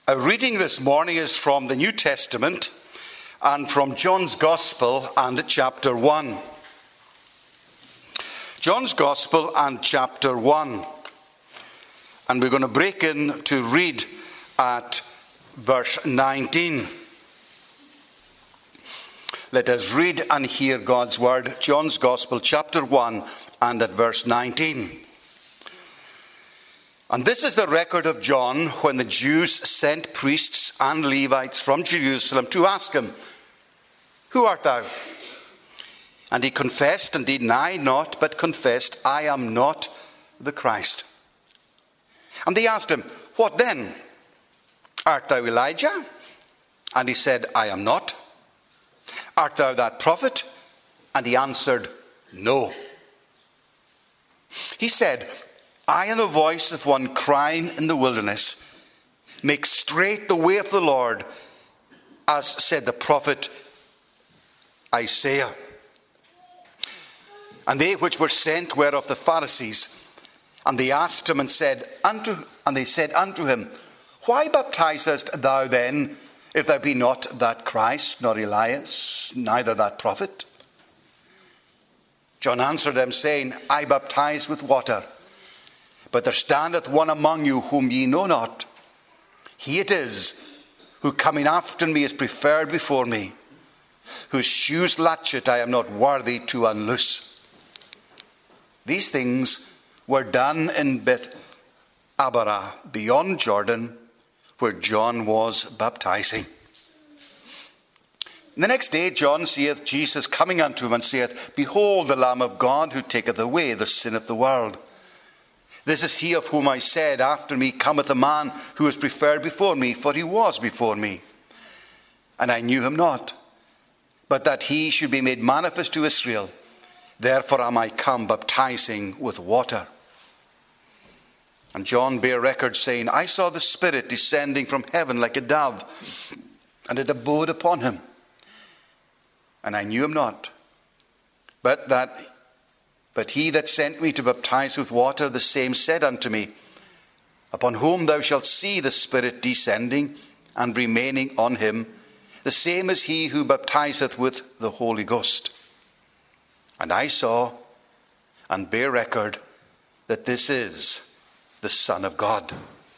Our reading this morning is from the New Testament and from John's Gospel and chapter 1. John's Gospel and chapter 1. And we're going to break in to read at verse 19. Let us read and hear God's word. John's Gospel, chapter 1, and at verse 19. And this is the record of John when the Jews sent priests and Levites from Jerusalem to ask him, "Who art thou?" And he confessed and denied not, but confessed, "I am not the Christ." And they asked him, "What then? Art thou Elijah?" And he said, "I am not." "Art thou that prophet?" And he answered, "No." He said, "I am the voice of one crying in the wilderness, 'Make straight the way of the Lord,' as said the prophet Isaiah." And they which were sent were of the Pharisees. And they asked him and they said unto him, "Why baptizest thou then, if thou be not that Christ, nor Elias, neither that prophet?" John answered them, saying, "I baptize with water, but there standeth one among you whom ye know not. He it is, who coming after me is preferred before me, whose shoes latchet I am not worthy to unloose." These things were done in Beth-Abarah, beyond Jordan, where John was baptizing. And the next day John seeth Jesus coming unto him, and saith, "Behold the Lamb of God, who taketh away the sin of the world. This is he of whom I said, After me cometh a man who is preferred before me, for he was before me. And I knew him not, but that he should be made manifest to Israel. Therefore am I come baptizing with water." And John bare record, saying, "I saw the Spirit descending from heaven like a dove, and it abode upon him. And I knew him not, but he that sent me to baptize with water, the same said unto me, Upon whom thou shalt see the Spirit descending and remaining on him, the same is he who baptizeth with the Holy Ghost. And I saw and bear record that this is the Son of God."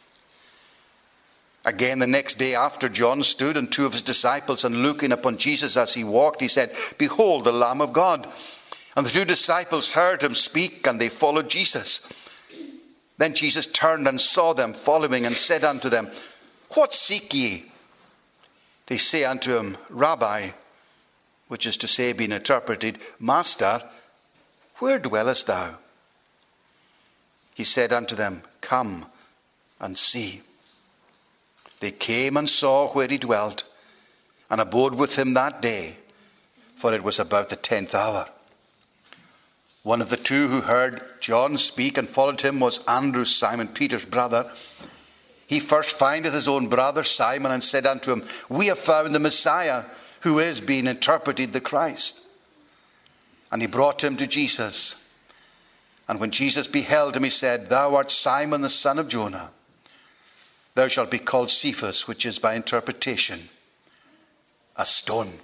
Again the next day after John stood and two of his disciples, and looking upon Jesus as he walked, he said, "Behold the Lamb of God." And the two disciples heard him speak, and they followed Jesus. Then Jesus turned and saw them following, and said unto them, "What seek ye?" They say unto him, "Rabbi," which is to say, being interpreted, "Master, where dwellest thou?" He said unto them, "Come and see." They came and saw where he dwelt, and abode with him that day, for it was about the 10th hour. One of the two who heard John speak and followed him was Andrew, Simon Peter's brother. He first findeth his own brother Simon, and said unto him, "We have found the Messiah," who is being interpreted the Christ. And he brought him to Jesus. And when Jesus beheld him, he said, "Thou art Simon the son of Jonah. Thou shalt be called Cephas," which is by interpretation, a stone.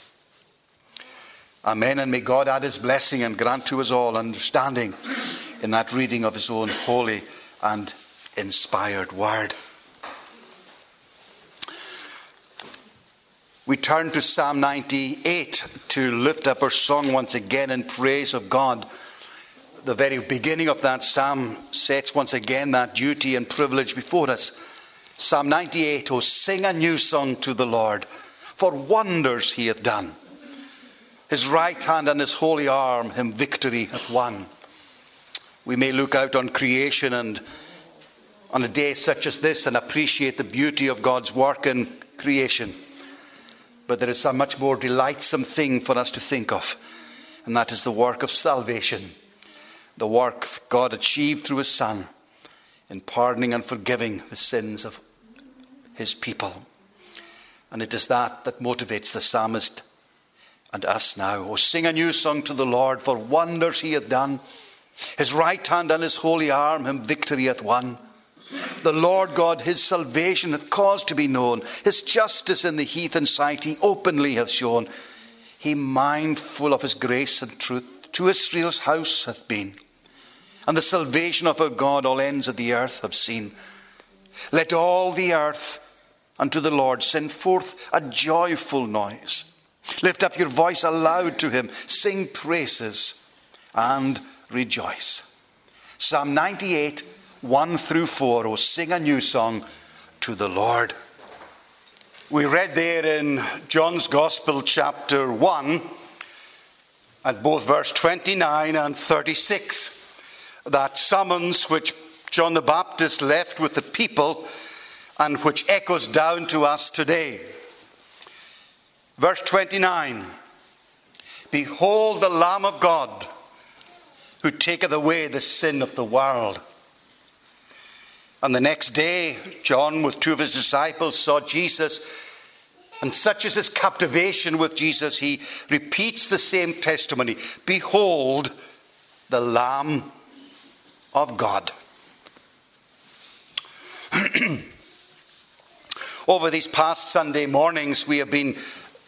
Amen. And may God add his blessing and grant to us all understanding in that reading of his own holy and inspired word. We turn to Psalm 98 to lift up our song once again in praise of God. The very beginning of that psalm sets once again that duty and privilege before us. Psalm 98, "Oh, sing a new song to the Lord, for wonders he hath done. His right hand and his holy arm him victory hath won." We may look out on creation and on a day such as this and appreciate the beauty of God's work in creation. But there is a much more delightsome thing for us to think of, and that is the work of salvation. The work God achieved through his Son in pardoning and forgiving the sins of his people. And it is that motivates the psalmist and us now. "Oh, sing a new song to the Lord, for wonders he hath done. His right hand and his holy arm him victory hath won." The Lord God, his salvation hath caused to be known. His justice in the heathen sight he openly hath shown. He mindful of his grace and truth to Israel's house hath been. And the salvation of our God all ends of the earth have seen. Let all the earth unto the Lord send forth a joyful noise. Lift up your voice aloud to him. Sing praises and rejoice. Psalm 98, 1 through 4. Oh, sing a new song to the Lord. We read there in John's Gospel, chapter 1, at both verse 29 and 36, that summons which John the Baptist left with the people and which echoes down to us today. Verse 29, behold the Lamb of God, who taketh away the sin of the world. And the next day, John with two of his disciples saw Jesus, and such is his captivation with Jesus, he repeats the same testimony. Behold the Lamb of God. Over these past Sunday mornings, we've been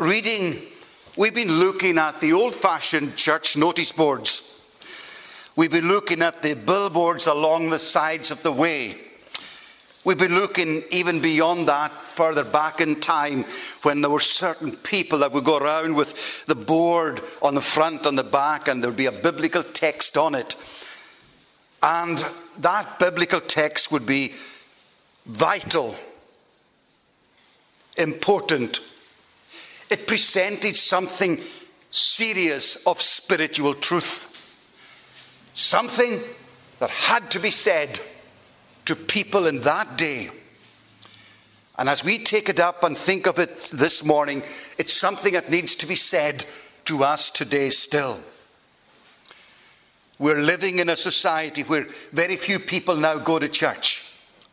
looking at the old-fashioned church notice boards. We've been looking at the billboards along the sides of the way. We've been looking even beyond that, further back in time, when there were certain people that would go around with the board on the front, on the back, and there would be a biblical text on it. And that biblical text would be vital, important. It presented something serious of spiritual truth. Something that had to be said to people in that day. And as we take it up and think of it this morning, it's something that needs to be said to us today still. We're living in a society where very few people now go to church.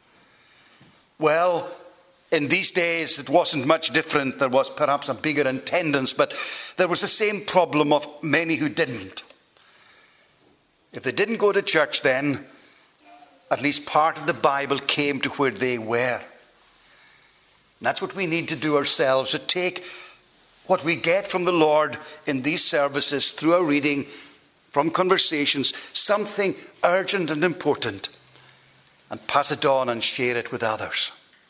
Well, in these days it wasn't much different. There was perhaps a bigger attendance, but there was the same problem of many who didn't. If they didn't go to church then, at least part of the Bible came to where they were. And that's what we need to do ourselves, to take what we get from the Lord in these services through our reading, from conversations, something urgent and important, and pass it on and share it with others.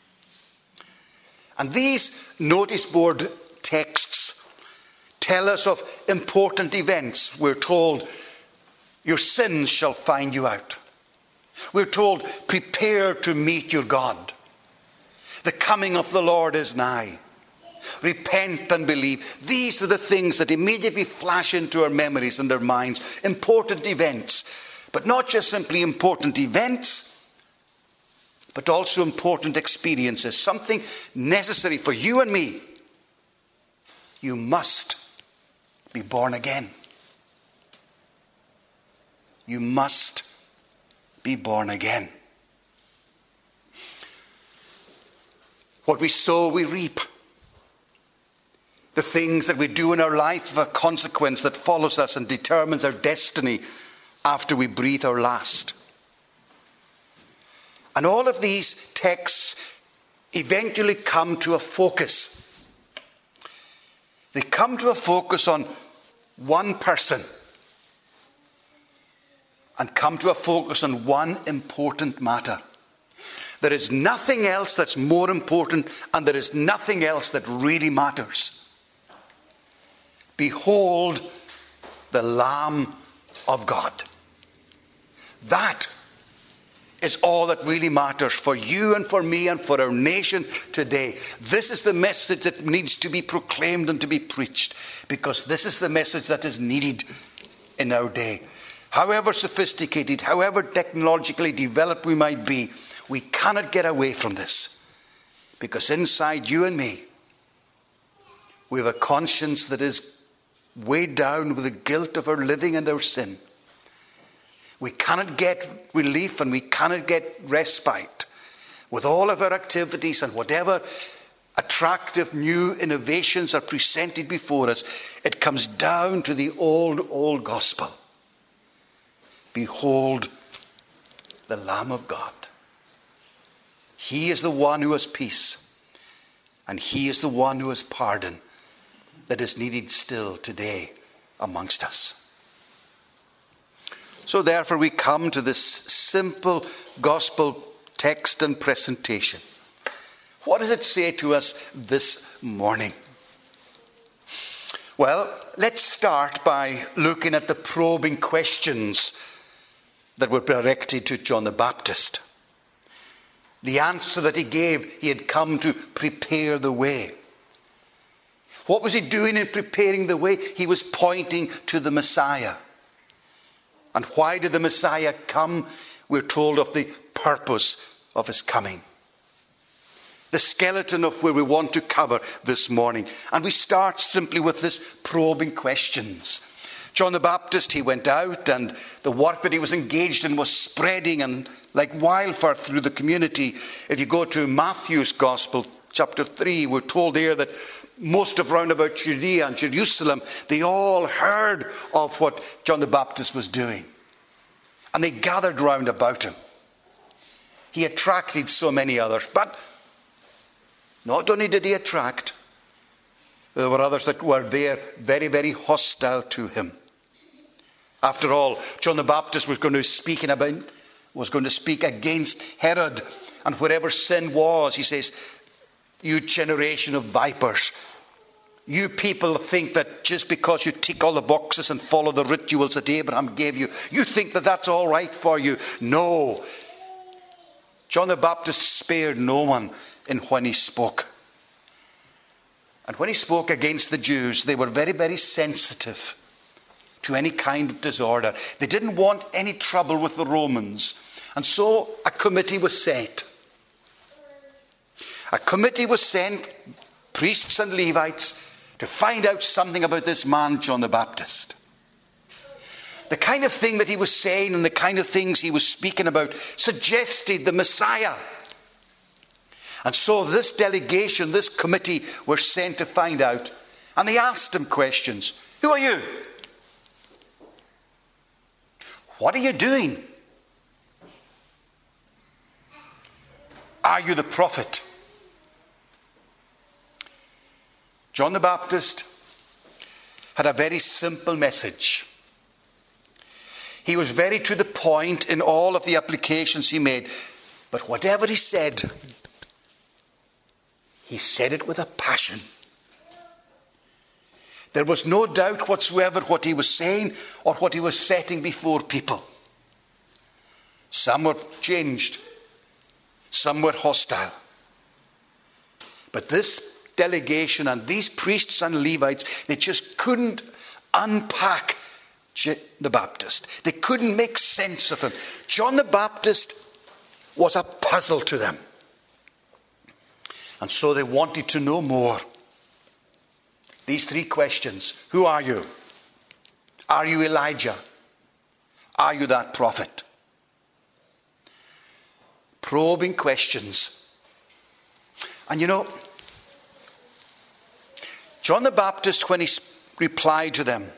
And these notice board texts tell us of important events. We're told, your sins shall find you out. We're told, prepare to meet your God. The coming of the Lord is nigh. Repent and believe. These are the things that immediately flash into our memories and our minds. Important events. But not just simply important events, but also important experiences. Something necessary for you and me. You must be born again. You must be born again. What we sow, we reap. The things that we do in our life have a consequence that follows us and determines our destiny after we breathe our last. And all of these texts eventually come to a focus. They come to a focus on one person, and come to a focus on one important matter. There is nothing else that's more important, and there is nothing else that really matters. Behold the Lamb of God. That is all that really matters for you and for me and for our nation today. This is the message that needs to be proclaimed and to be preached, because this is the message that is needed in our day. However sophisticated, however technologically developed we might be, we cannot get away from this. Because inside you and me, we have a conscience that is weighed down with the guilt of our living and our sin. We cannot get relief and we cannot get respite with all of our activities and whatever attractive new innovations are presented before us. It comes down to the old gospel. Behold the Lamb of God. He is the one who has peace, and he is the one who has pardon that is needed still today amongst us. So therefore we come to this simple gospel text and presentation. What does it say to us this morning? Well, let's start by looking at the probing questions that were directed to John the Baptist. The answer that he gave, he had come to prepare the way. What was he doing in preparing the way? He was pointing to the Messiah. And why did the Messiah come? We're told of the purpose of his coming. The skeleton of where we want to cover this morning. And we start simply with this probing questions. John the Baptist, he went out, and the work that he was engaged in was spreading and like wildfire through the community. If you go to Matthew's Gospel, chapter 3, we're told there that most of round about Judea and Jerusalem, they all heard of what John the Baptist was doing. And they gathered round about him. He attracted so many others. But not only did he attract, there were others that were there very, very hostile to him. After all, John the Baptist was going to speak against Herod. And wherever sin was, he says, you generation of vipers. You people think that just because you tick all the boxes and follow the rituals that Abraham gave you, you think that that's all right for you. No. John the Baptist spared no one in when he spoke. And when he spoke against the Jews, they were very, very sensitive to any kind of disorder. They didn't want any trouble with the Romans. And so a committee was set. A committee was sent, priests and Levites, to find out something about this man, John the Baptist. The kind of thing that he was saying and the kind of things he was speaking about suggested the Messiah. And so this delegation, this committee, were sent to find out. And they asked him questions. Who are you? What are you doing? Are you the prophet? John the Baptist had a very simple message. He was very to the point in all of the applications he made. But whatever he said it with a passion. There was no doubt whatsoever what he was saying or what he was setting before people. Some were changed. Some were hostile. But this delegation and these priests and Levites, they just couldn't unpack the Baptist. They couldn't make sense of him. John the Baptist was a puzzle to them. And so they wanted to know more. These three questions. Who are you? Are you Elijah? Are you that prophet? Probing questions. And you know, John the Baptist, when he replied to them,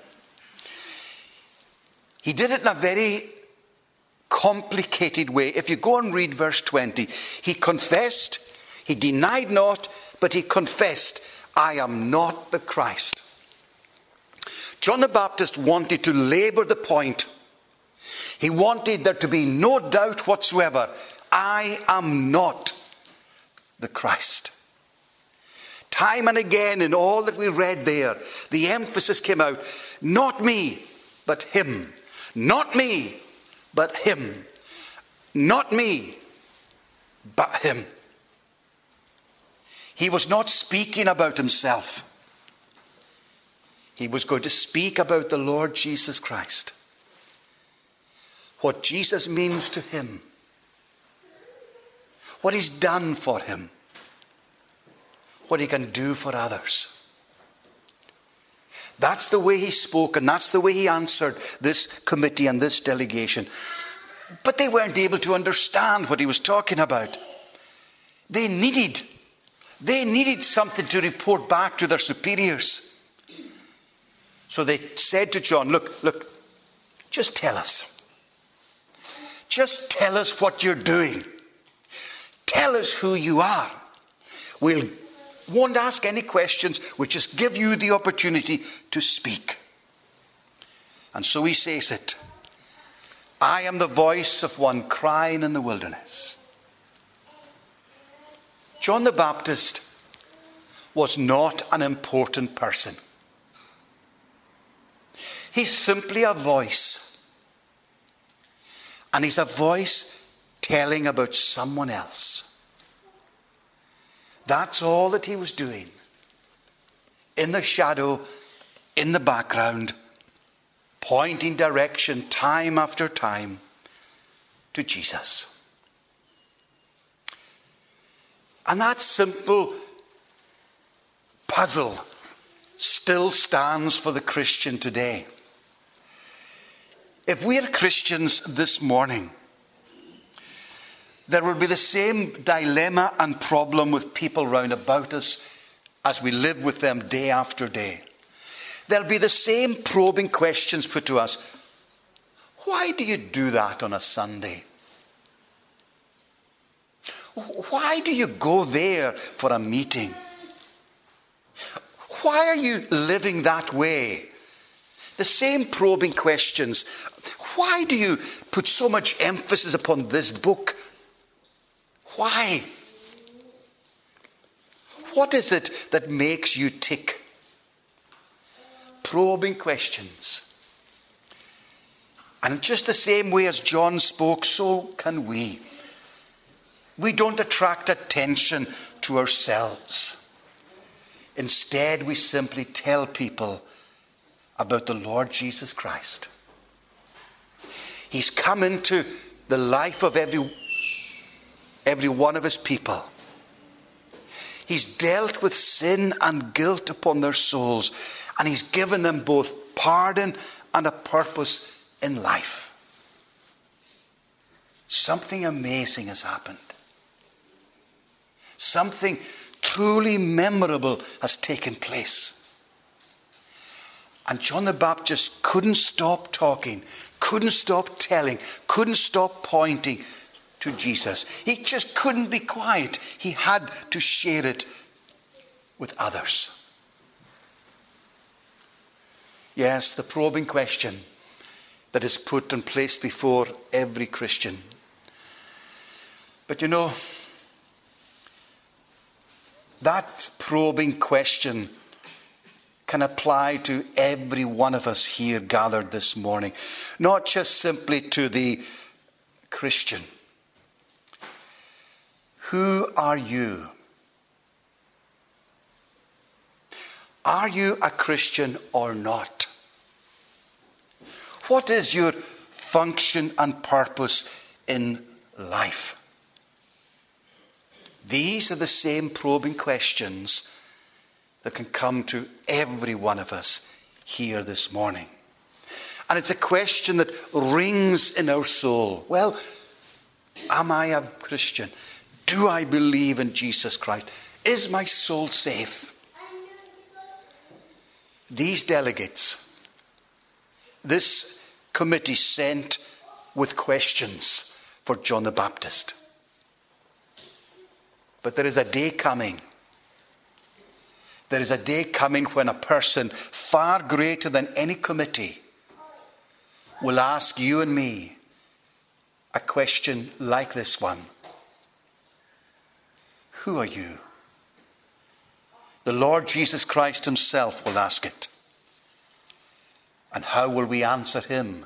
he did it in a very complicated way. If you go and read verse 20, he confessed, he denied not, but he confessed, I am not the Christ. John the Baptist wanted to labour the point. He wanted there to be no doubt whatsoever. I am not the Christ. Time and again in all that we read there, the emphasis came out, not me, but him. Not me, but him. Not me, but him. He was not speaking about himself. He was going to speak about the Lord Jesus Christ. What Jesus means to him. What he's done for him. What he can do for others. That's the way he spoke, and that's the way he answered this committee and this delegation. But they weren't able to understand what he was talking about. They needed something to report back to their superiors. So they said to John, look, just tell us. Just tell us what you're doing. Tell us who you are. We won't ask any questions. We'll just give you the opportunity to speak. And so he says it. I am the voice of one crying in the wilderness. John the Baptist was not an important person. He's simply a voice. And he's a voice telling about someone else. That's all that he was doing. In the shadow, in the background, pointing direction time after time to Jesus. And that simple puzzle still stands for the Christian today. If we are Christians this morning, there will be the same dilemma and problem with people round about us as we live with them day after day. There'll be the same probing questions put to us. Why do you do that on a Sunday? Why do you go there for a meeting? Why are you living that way? The same probing questions. Why do you put so much emphasis upon this book? Why? What is it that makes you tick? Probing questions. And just the same way as John spoke, so can we. We don't attract attention to ourselves. Instead, we simply tell people about the Lord Jesus Christ. He's come into the life of every one of his people. He's dealt with sin and guilt upon their souls, and he's given them both pardon and a purpose in life. Something amazing has happened. Something truly memorable has taken place. And John the Baptist couldn't stop talking, couldn't stop telling, couldn't stop pointing to Jesus. He just couldn't be quiet. He had to share it with others. Yes, the probing question that is put and placed before every Christian. But you know, that probing question can apply to every one of us here gathered this morning. Not just simply to the Christian. Who are you? Are you a Christian or not? What is your function and purpose in life? These are the same probing questions that can come to every one of us here this morning. And it's a question that rings in our soul. Well, am I a Christian? Do I believe in Jesus Christ? Is my soul safe? These delegates, this committee sent with questions for John the Baptist. But there is a day coming. There is a day coming when a person far greater than any committee will ask you and me a question like this one. Who are you? The Lord Jesus Christ himself will ask it. And how will we answer him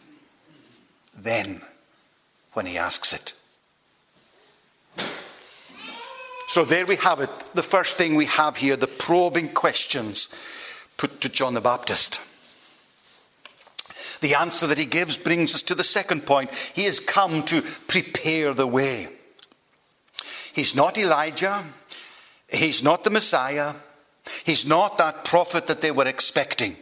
then when he asks it? So there we have it. The first thing we have here, the probing questions put to John the Baptist. The answer that he gives brings us to the second point. He has come to prepare the way. He's not Elijah. He's not the Messiah. He's not that prophet that they were expecting.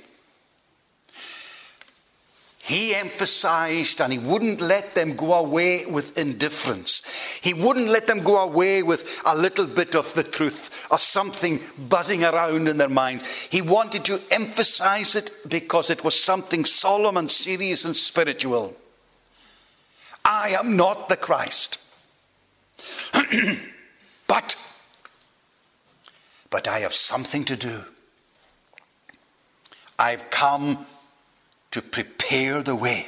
He emphasized, and he wouldn't let them go away with indifference. He wouldn't let them go away with a little bit of the truth or something buzzing around in their minds. He wanted to emphasize it because it was something solemn and serious and spiritual. I am not the Christ. But I have something to do. I've come to prepare the way.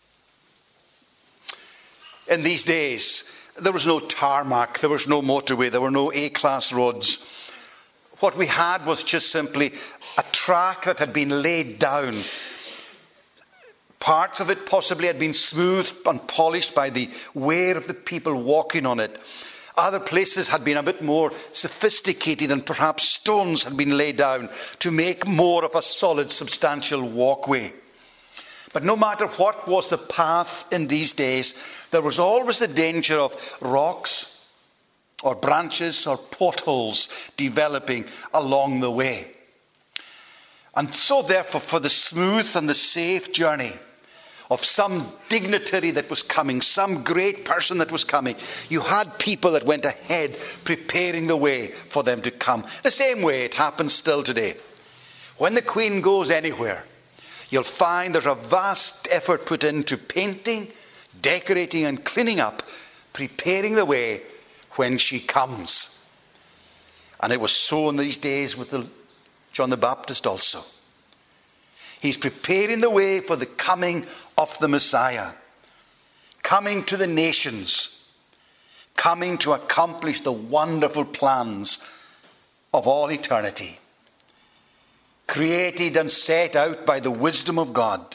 In these days, there was no tarmac, there was no motorway, there were no A-class roads. What we had was just simply a track that had been laid down. Parts of it possibly had been smoothed and polished by the wear of the people walking on it. Other places had been a bit more sophisticated, and perhaps stones had been laid down to make more of a solid, substantial walkway. But no matter what was the path in these days, there was always the danger of rocks or branches or potholes developing along the way. And so therefore, for the smooth and the safe journey of some dignitary that was coming, some great person that was coming, you had people that went ahead preparing the way for them to come. The same way it happens still today. When the Queen goes anywhere, you'll find there's a vast effort put into painting, decorating and cleaning up, preparing the way when she comes. And it was so in these days with John the Baptist also. He's preparing the way for the coming of the Messiah, coming to the nations, coming to accomplish the wonderful plans of all eternity, created and set out by the wisdom of God,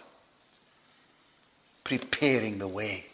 preparing the way.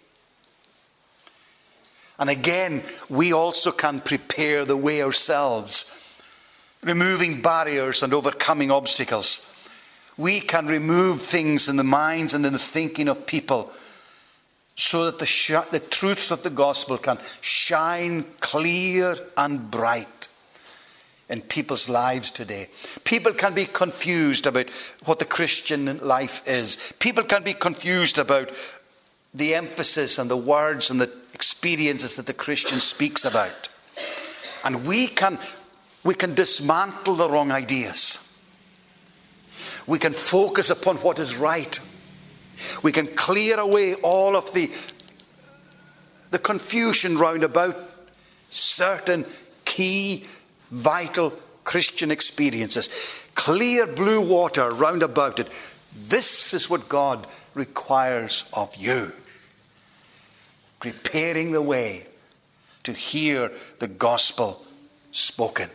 And again, we also can prepare the way ourselves, removing barriers and overcoming obstacles. We can remove things in the minds and in the thinking of people so that the truth of the gospel can shine clear and bright in people's lives today. People can be confused about what the Christian life is. People can be confused about the emphasis and the words and the experiences that the Christian speaks about. And we can dismantle the wrong ideas. We can focus upon what is right. We can clear away all of the confusion round about certain key, vital Christian experiences. Clear blue water round about it. This is what God requires of you. Preparing the way to hear the gospel spoken.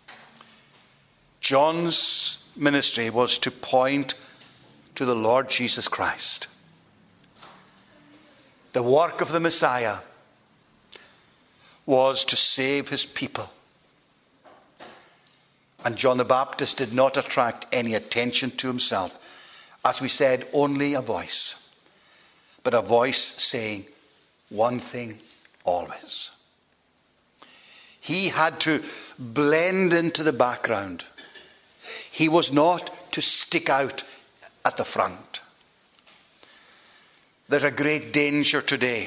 John's ministry was to point to the Lord Jesus Christ. The work of the Messiah was to save his people. And John the Baptist did not attract any attention to himself. As we said, only a voice. But a voice saying one thing always. He had to blend into the background. He was not to stick out at the front. There's a great danger today.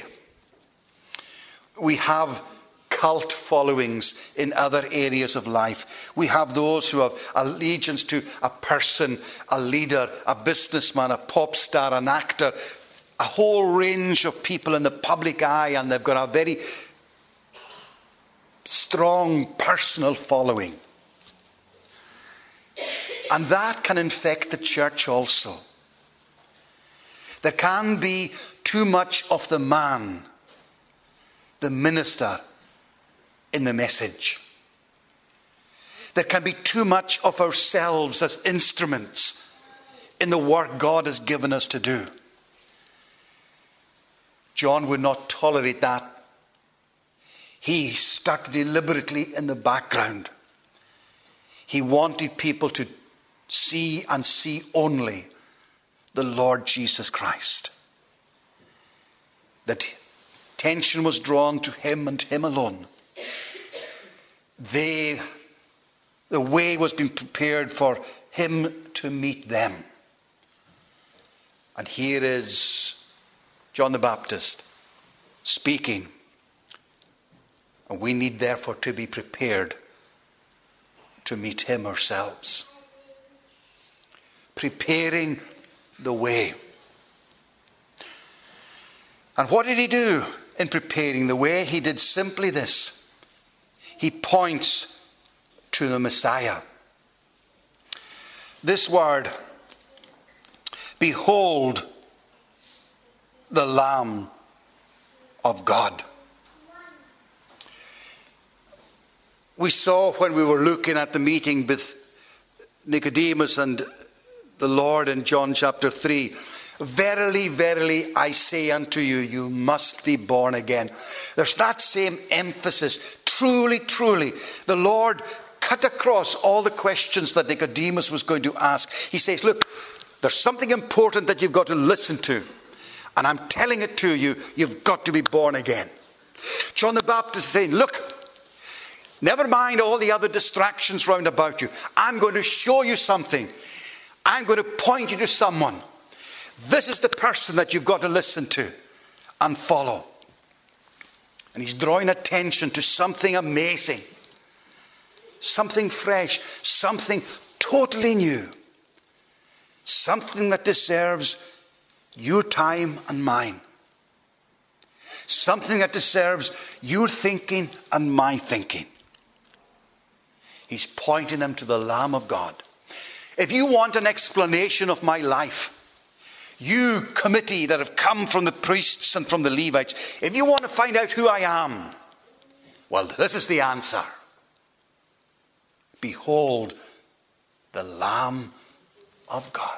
We have cult followings in other areas of life. We have those who have allegiance to a person, a leader, a businessman, a pop star, an actor, a whole range of people in the public eye, and they've got a very strong personal following. And that can infect the church also. There can be too much of the man, the minister, in the message. There can be too much of ourselves as instruments in the work God has given us to do. John would not tolerate that. He stuck deliberately in the background. He wanted people to see and see only the Lord Jesus Christ. That attention was drawn to him and him alone. The way was being prepared for him to meet them. And here is John the Baptist speaking. And we need therefore to be prepared to meet him ourselves. Preparing the way. And what did he do? in preparing the way, he did simply this. He points to the Messiah. This word, behold the Lamb of God. We saw when we were looking at the meeting with Nicodemus and the Lord in John chapter 3, verily, verily, I say unto you, you must be born again. There's that same emphasis. Truly, truly, the Lord cut across all the questions that Nicodemus was going to ask. He says, look, there's something important that you've got to listen to. And I'm telling it to you, you've got to be born again. John the Baptist is saying, look, never mind all the other distractions round about you. I'm going to show you something. I'm going to point you to someone. This is the person that you've got to listen to and follow. And he's drawing attention to something amazing, something fresh, something totally new, something that deserves your time and mine, something that deserves your thinking and my thinking. He's pointing them to the Lamb of God. If you want an explanation of my life, you committee that have come from the priests and from the Levites, if you want to find out who I am, well, this is the answer. Behold the Lamb of God.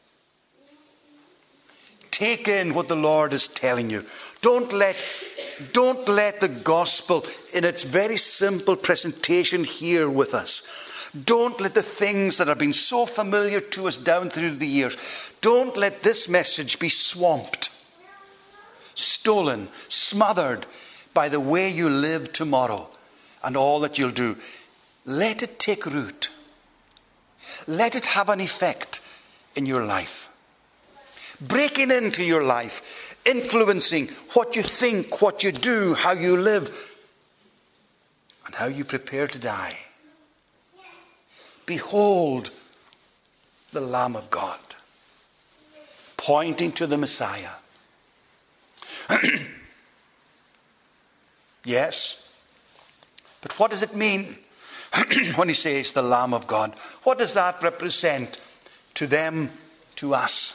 Take in what the Lord is telling you. Don't let the gospel in its very simple presentation here with us. Don't let the things that have been so familiar to us down through the years, don't let this message be swamped, stolen, smothered by the way you live tomorrow and all that you'll do. Let it take root. Let it have an effect in your life. Breaking into your life, influencing what you think, what you do, how you live, and how you prepare to die. Behold the Lamb of God, pointing to the Messiah. Yes, but what does it mean when he says the Lamb of God? What does that represent to them, to us?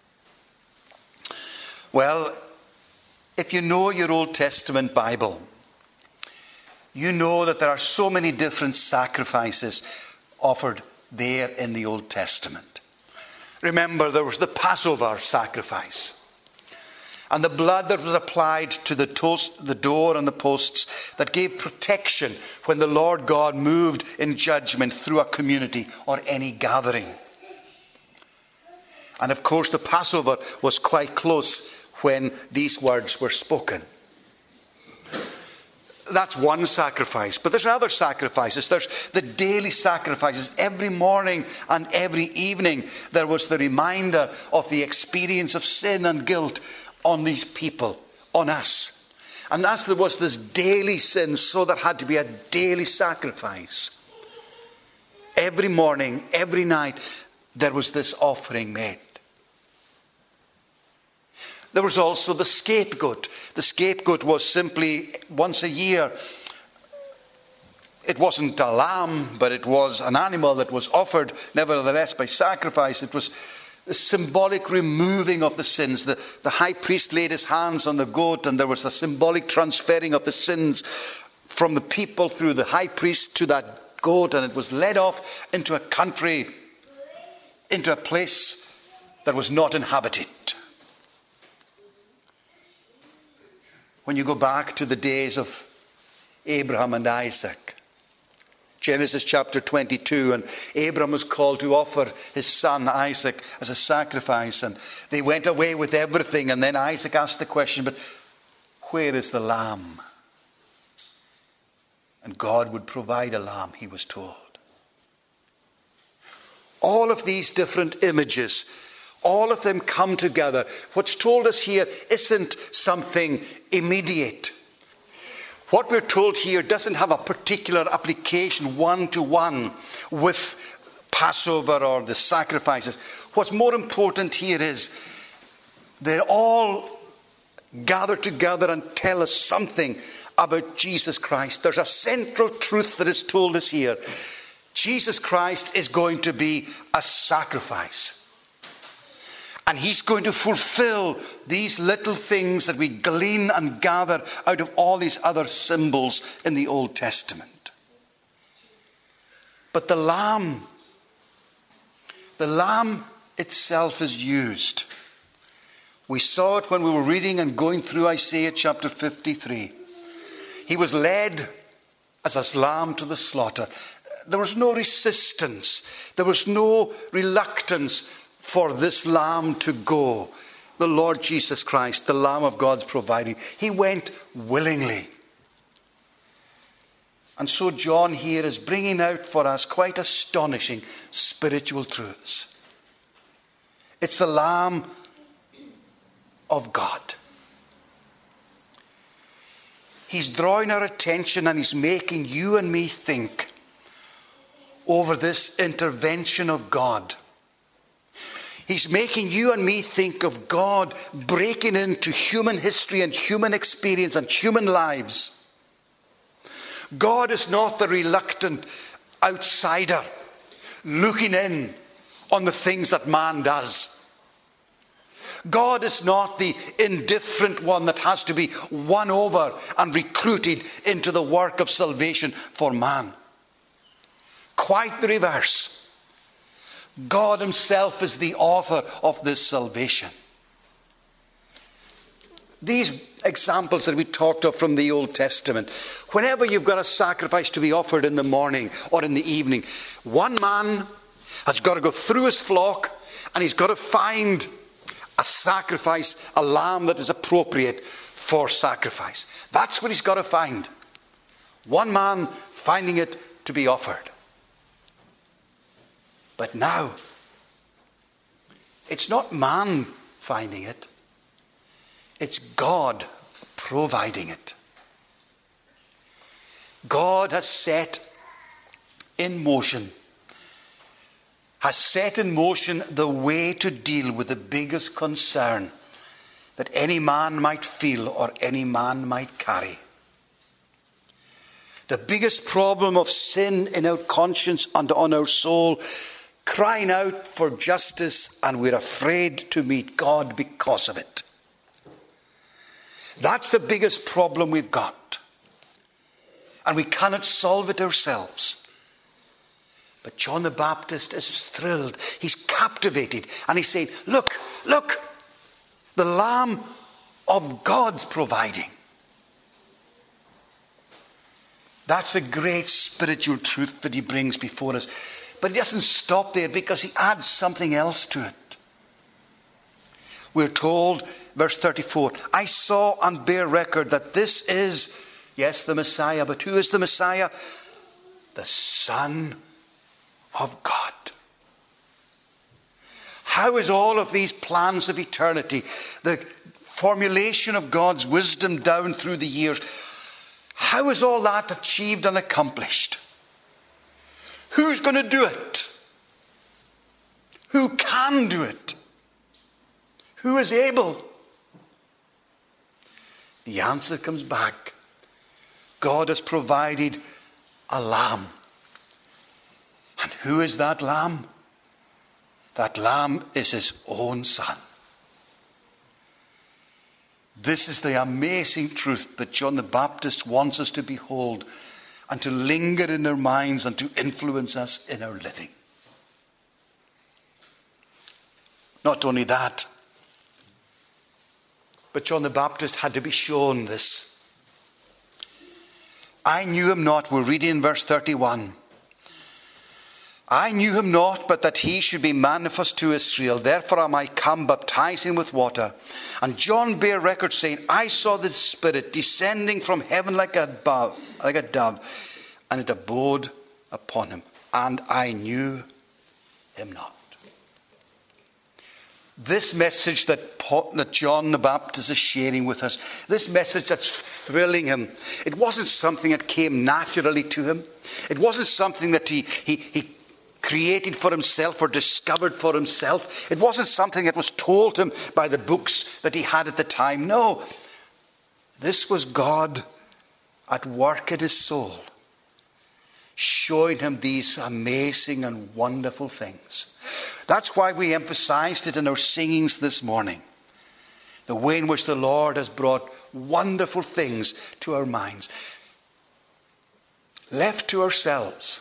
Well, if you know your Old Testament Bible, you know that there are so many different sacrifices offered there in the Old Testament. Remember, there was the Passover sacrifice. And the blood that was applied to the door and the posts that gave protection when the Lord God moved in judgment through a community or any gathering. And of course, the Passover was quite close when these words were spoken. That's one sacrifice. But there's other sacrifices. There's the daily sacrifices. Every morning and every evening there was the reminder of the experience of sin and guilt on these people, on us. And as there was this daily sin, so there had to be a daily sacrifice. Every morning, every night, there was this offering made. There was also the scapegoat. The scapegoat was simply once a year. It wasn't a lamb, but it was an animal that was offered, nevertheless, by sacrifice. It was the symbolic removing of the sins. The high priest laid his hands on the goat, and there was a symbolic transferring of the sins from the people through the high priest to that goat, and it was led off into a country, into a place that was not inhabited. When you go back to the days of Abraham and Isaac, Genesis chapter 22, and Abraham was called to offer his son Isaac as a sacrifice, and they went away with everything, and then Isaac asked the question, but where is the lamb? And God would provide a lamb, he was told. All of these different images, all of them come together. What's told us here isn't something immediate. What we're told here doesn't have a particular application one-to-one with Passover or the sacrifices. What's more important here is they're all gather together and tell us something about Jesus Christ. There's a central truth that is told us here. Jesus Christ is going to be a sacrifice. And he's going to fulfill these little things that we glean and gather out of all these other symbols in the Old Testament. But the lamb itself is used. We saw it when we were reading and going through Isaiah chapter 53. He was led as a lamb to the slaughter. There was no resistance. There was no reluctance for this lamb to go. The Lord Jesus Christ, the Lamb of God's providing. He went willingly. And so John here is bringing out for us quite astonishing spiritual truths. It's the Lamb of God. He's drawing our attention and he's making you and me think over this intervention of God. He's making you and me think of God breaking into human history and human experience and human lives. God is not the reluctant outsider looking in on the things that man does. God is not the indifferent one that has to be won over and recruited into the work of salvation for man. Quite the reverse. God himself is the author of this salvation. These examples that we talked of from the Old Testament, whenever you've got a sacrifice to be offered in the morning or in the evening, one man has got to go through his flock and he's got to find a sacrifice, a lamb that is appropriate for sacrifice. That's what he's got to find. One man finding it to be offered. But now, it's not man finding it. It's God providing it. God has set in motion the way to deal with the biggest concern that any man might feel or any man might carry. The biggest problem of sin in our conscience and on our soul, crying out for justice, and we're afraid to meet God because of it. That's the biggest problem we've got. And we cannot solve it ourselves. But John the Baptist is thrilled. He's captivated. And he's saying, look, the Lamb of God's providing. That's a great spiritual truth that he brings before us. But he doesn't stop there, because he adds something else to it. We're told, verse 34, I saw and bear record that this is, yes, the Messiah. But who is the Messiah? The Son of God. How is all of these plans of eternity, the formulation of God's wisdom down through the years, how is all that achieved and accomplished? Who's going to do it? Who can do it? Who is able? The answer comes back. God has provided a lamb. And who is that lamb? That lamb is his own Son. This is the amazing truth that John the Baptist wants us to behold and to linger in our minds and to influence us in our living. Not only that, but John the Baptist had to be shown this. I knew him not, we're reading in verse 31. I knew him not, but that he should be manifest to Israel. Therefore am I come baptizing with water. And John bare record, saying, I saw the Spirit descending from heaven like a dove, and it abode upon him. And I knew him not. This message that John the Baptist is sharing with us, this message that's thrilling him, it wasn't something that came naturally to him. It wasn't something that he created for himself or discovered for himself. It wasn't something that was told him by the books that he had at the time. No, this was God at work in his soul, showing him these amazing and wonderful things. That's why we emphasized it in our singings this morning. The way in which the Lord has brought wonderful things to our minds. Left to ourselves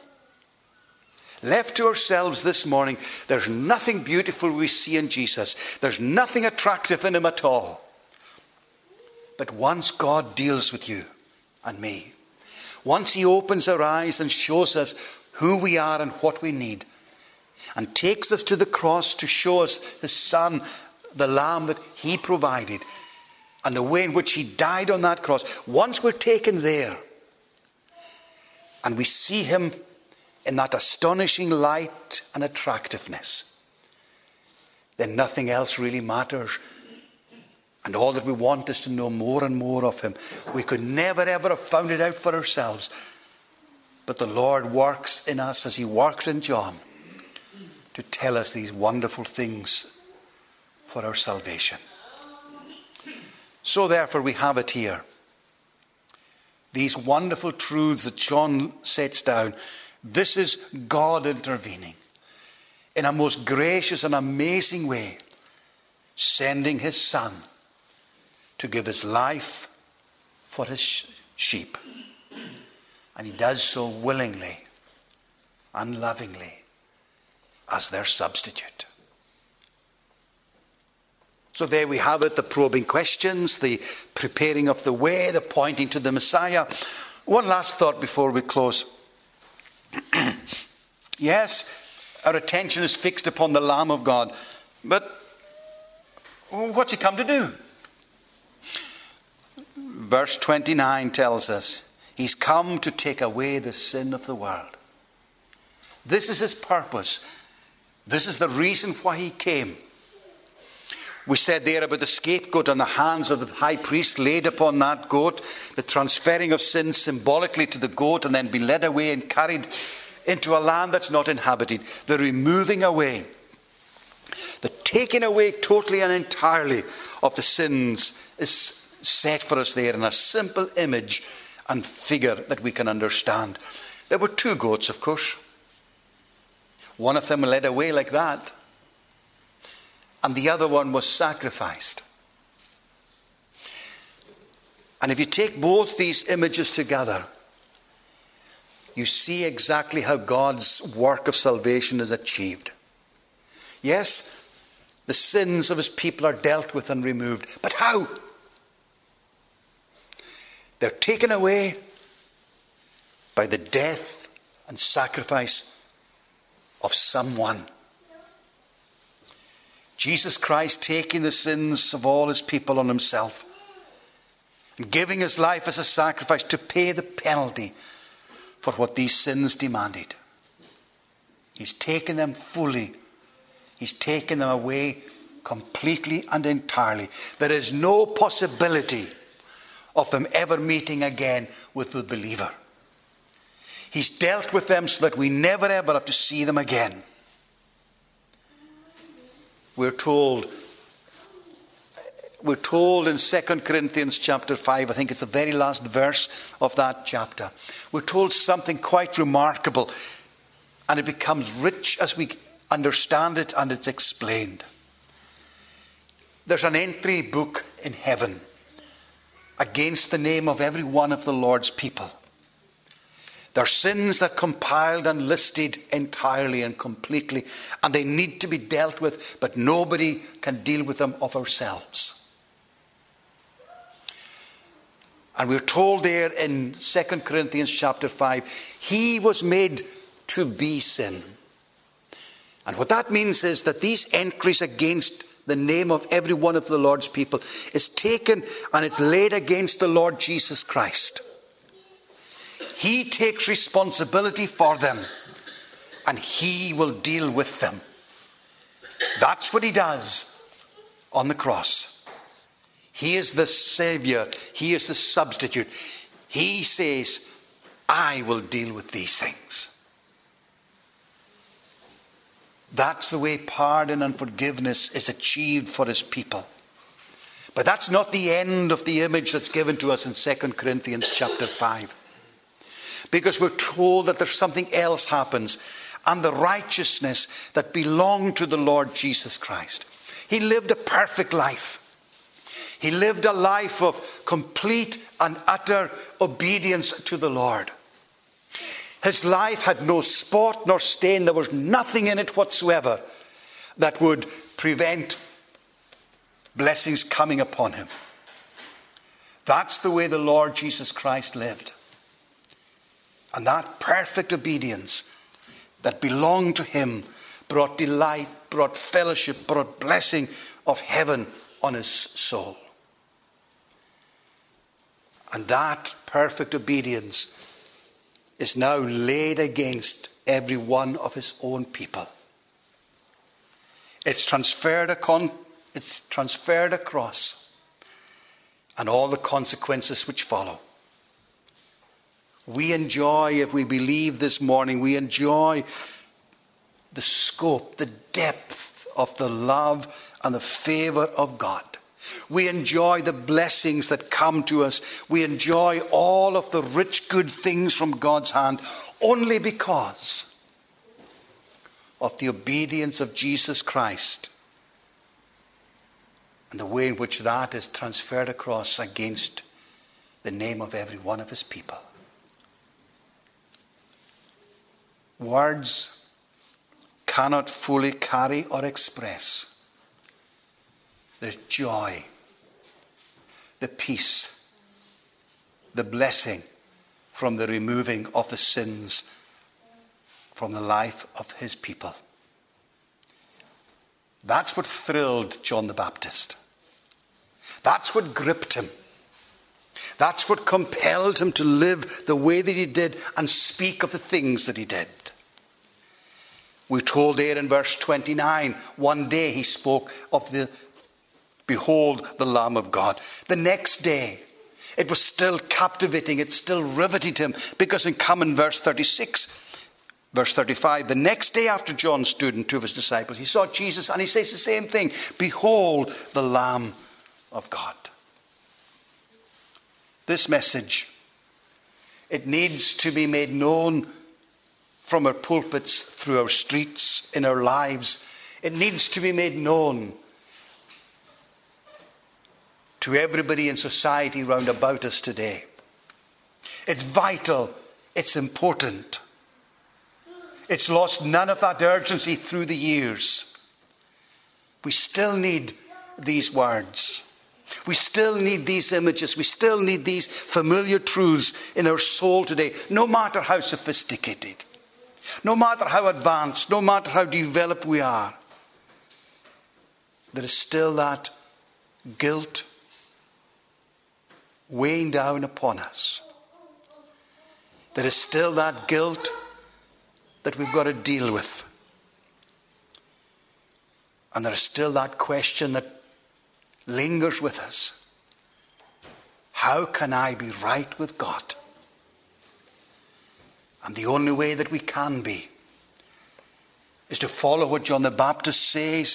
this morning, there's nothing beautiful we see in Jesus. There's nothing attractive in him at all. But once God deals with you and me, once he opens our eyes and shows us who we are and what we need, and takes us to the cross to show us his Son, the Lamb that he provided, and the way in which he died on that cross, once we're taken there, and we see him in that astonishing light and attractiveness, then nothing else really matters. And all that we want is to know more and more of him. We could never ever have found it out for ourselves. But the Lord works in us as he worked in John to tell us these wonderful things for our salvation. So therefore we have it here. These wonderful truths that John sets down. This is God intervening in a most gracious and amazing way, sending his Son to give his life for his sheep. And he does so willingly and lovingly as their substitute. So there we have it, the probing questions, the preparing of the way, the pointing to the Messiah. One last thought before we close. Yes, our attention is fixed upon the Lamb of God. But what's he come to do? Verse 29 tells us he's come to take away the sin of the world. This is his purpose. This is the reason why he came. We said there about the scapegoat on the hands of the high priest laid upon that goat, the transferring of sin symbolically to the goat and then be led away and carried into a land that's not inhabited. The removing away, the taking away totally and entirely of the sins is set for us there in a simple image and figure that we can understand. There were two goats, of course. One of them led away like that, and the other one was sacrificed. And if you take both these images together, you see exactly how God's work of salvation is achieved. Yes, the sins of his people are dealt with and removed. But how? They're taken away by the death and sacrifice of someone. Jesus Christ taking the sins of all his people on himself and giving his life as a sacrifice to pay the penalty for what these sins demanded. He's taken them fully. He's taken them away completely and entirely. There is no possibility of them ever meeting again with the believer. He's dealt with them so that we never ever have to see them again. We're told in 2 Corinthians chapter 5, I think it's the very last verse of that chapter. We're told something quite remarkable, and it becomes rich as we understand it and it's explained. There's an entry book in heaven against the name of every one of the Lord's people. Their sins are compiled and listed entirely and completely, and they need to be dealt with, but nobody can deal with them of ourselves. And we're told there in 2 Corinthians chapter 5, he was made to be sin. And what that means is that these entries against the name of every one of the Lord's people is taken and it's laid against the Lord Jesus Christ. He takes responsibility for them and he will deal with them. That's what he does on the cross. He is the Savior. He is the substitute. He says, I will deal with these things. That's the way pardon and forgiveness is achieved for his people. But that's not the end of the image that's given to us in 2 Corinthians chapter 5. Because we're told that there's something else happens. And the righteousness that belonged to the Lord Jesus Christ. He lived a perfect life. He lived a life of complete and utter obedience to the Lord. His life had no spot nor stain. There was nothing in it whatsoever that would prevent blessings coming upon him. That's the way the Lord Jesus Christ lived. And that perfect obedience that belonged to him brought delight, brought fellowship, brought blessing of heaven on his soul. And that perfect obedience is now laid against every one of his own people. It's transferred across, and all the consequences which follow. We enjoy, if we believe this morning, we enjoy the scope, the depth of the love and the favor of God. We enjoy the blessings that come to us. We enjoy all of the rich, good things from God's hand only because of the obedience of Jesus Christ and the way in which that is transferred across against the name of every one of his people. Words cannot fully carry or express the joy, the peace, the blessing from the removing of the sins from the life of his people. That's what thrilled John the Baptist. That's what gripped him. That's what compelled him to live the way that he did and speak of the things that he did. We're told there in verse 29, one day he spoke of behold, the Lamb of God. The next day, it was still captivating. It still riveted him. Because in verse 36, verse 35, the next day after John stood and two of his disciples, he saw Jesus and he says the same thing. Behold, the Lamb of God. This message, it needs to be made known from our pulpits, through our streets, in our lives. It needs to be made known to everybody in society round about us today. It's vital. It's important. It's lost none of that urgency through the years. We still need these words. We still need these images. We still need these familiar truths in our soul today, no matter how sophisticated, no matter how advanced, no matter how developed we are. There is still that guilt weighing down upon us. There is still that guilt that we've got to deal with. And there is still that question that lingers with us. How can I be right with God? And the only way that we can be is to follow what John the Baptist says.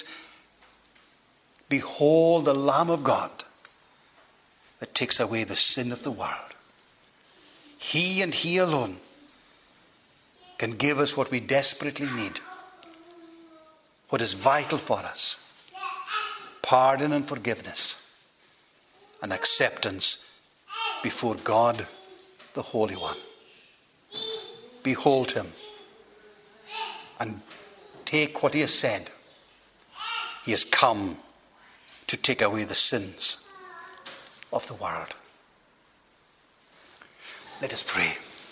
Behold the Lamb of God that takes away the sin of the world. He and he alone can give us what we desperately need, what is vital for us: pardon and forgiveness and acceptance before God, the Holy One. Behold him and take what he has said. He has come to take away the sins of the world. Let us pray.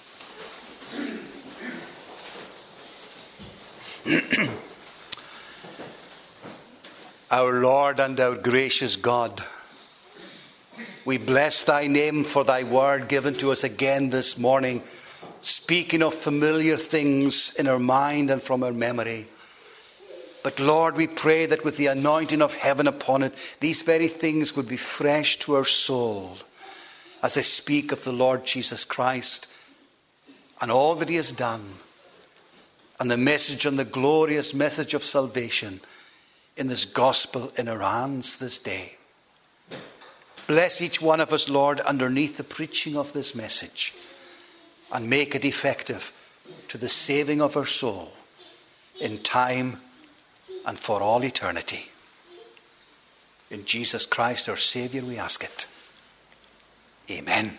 Our Lord and our gracious God, we bless thy name for thy word given to us again this morning, speaking of familiar things in our mind and from our memory. But Lord, we pray that with the anointing of heaven upon it, these very things would be fresh to our soul as they speak of the Lord Jesus Christ and all that he has done and the message and the glorious message of salvation in this gospel in our hands this day. Bless each one of us, Lord, underneath the preaching of this message, and make it effective to the saving of our soul in time and for all eternity. In Jesus Christ, our Saviour, we ask it. Amen.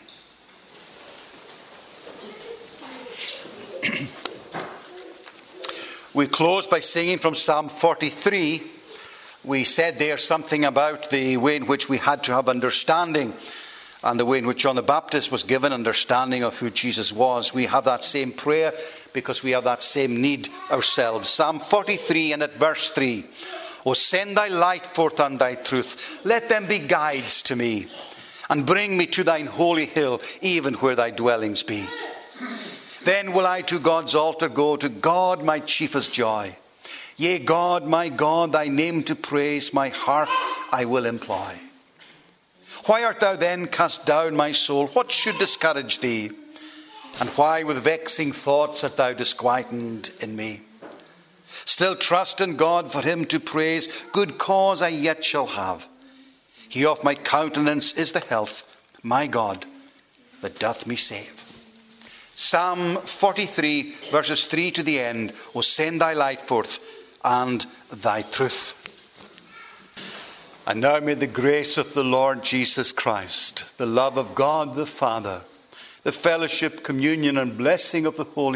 We close by singing from Psalm 43. We said there something about the way in which we had to have understanding, and the way in which John the Baptist was given understanding of who Jesus was. We have that same prayer because we have that same need ourselves. Psalm 43 and at verse 3. O send thy light forth and thy truth. Let them be guides to me, and bring me to thine holy hill, even where thy dwellings be. Then will I to God's altar go, to God my chiefest joy. Yea, God, my God, thy name to praise, my heart I will employ. Why art thou then cast down, my soul? What should discourage thee? And why with vexing thoughts art thou disquieted in me? Still trust in God for him to praise, good cause I yet shall have. He of my countenance is the health, my God, that doth me save. Psalm 43, verses 3 to the end. O send thy light forth and thy truth. And now may the grace of the Lord Jesus Christ, the love of God the Father, the fellowship, communion, and blessing of the Holy